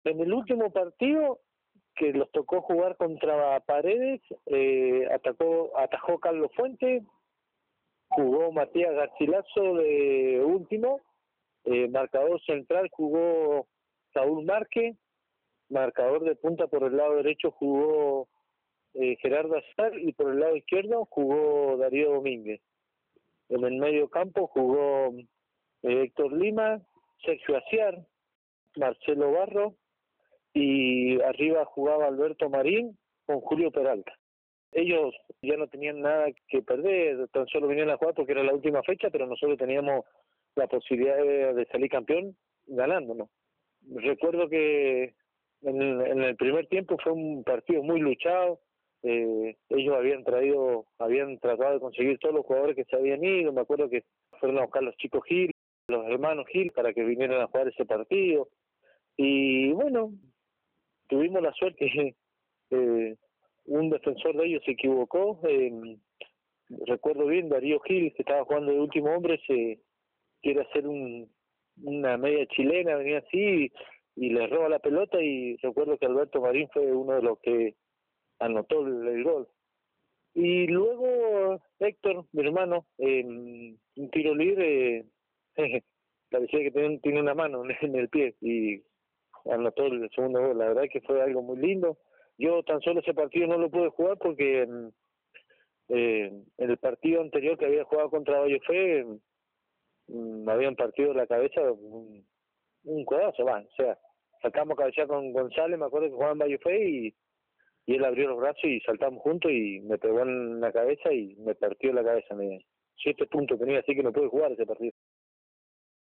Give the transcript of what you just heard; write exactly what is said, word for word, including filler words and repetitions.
En el último partido que los tocó jugar contra Paredes, eh, atacó, atajó Carlos Fuentes, jugó Matías Garcilaso de último, eh, marcador central jugó Saúl Márquez, marcador de punta por el lado derecho jugó eh, Gerardo Azar y por el lado izquierdo jugó Darío Domínguez. En el medio campo jugó eh, Héctor Lima, Sergio Aciar, Marcelo Barro y arriba jugaba Alberto Marín con Julio Peralta. Ellos ya no tenían nada que perder, tan solo venían a jugar porque era la última fecha, pero nosotros teníamos la posibilidad de, de salir campeón ganándonos. Recuerdo que en el, en el primer tiempo fue un partido muy luchado, eh, ellos habían traído, habían tratado de conseguir todos los jugadores que se habían ido, me acuerdo que fueron a buscar los chicos Gil, los hermanos Gil para que vinieran a jugar ese partido, y bueno, tuvimos la suerte, eh, un defensor de ellos se equivocó, eh, recuerdo bien, Darío Gil, que estaba jugando de último hombre, se quiere hacer un, una media chilena, venía así y, y le roba la pelota, y recuerdo que Alberto Marín fue uno de los que anotó el, el gol. Y luego Héctor, mi hermano, eh, un tiro libre, eh, parecía que tiene, tiene una mano en el pie y anotó el segundo gol. La verdad es que fue algo muy lindo. Yo tan solo ese partido no lo pude jugar porque eh, en el partido anterior que había jugado contra Vallefe me habían partido la cabeza un, un codazo, va, o sea, sacamos cabeza con González, me acuerdo que jugaba en Vallefe y, y él abrió los brazos y saltamos juntos y me pegó en la cabeza y me partió la cabeza, me, siete puntos tenía, así que no pude jugar ese partido.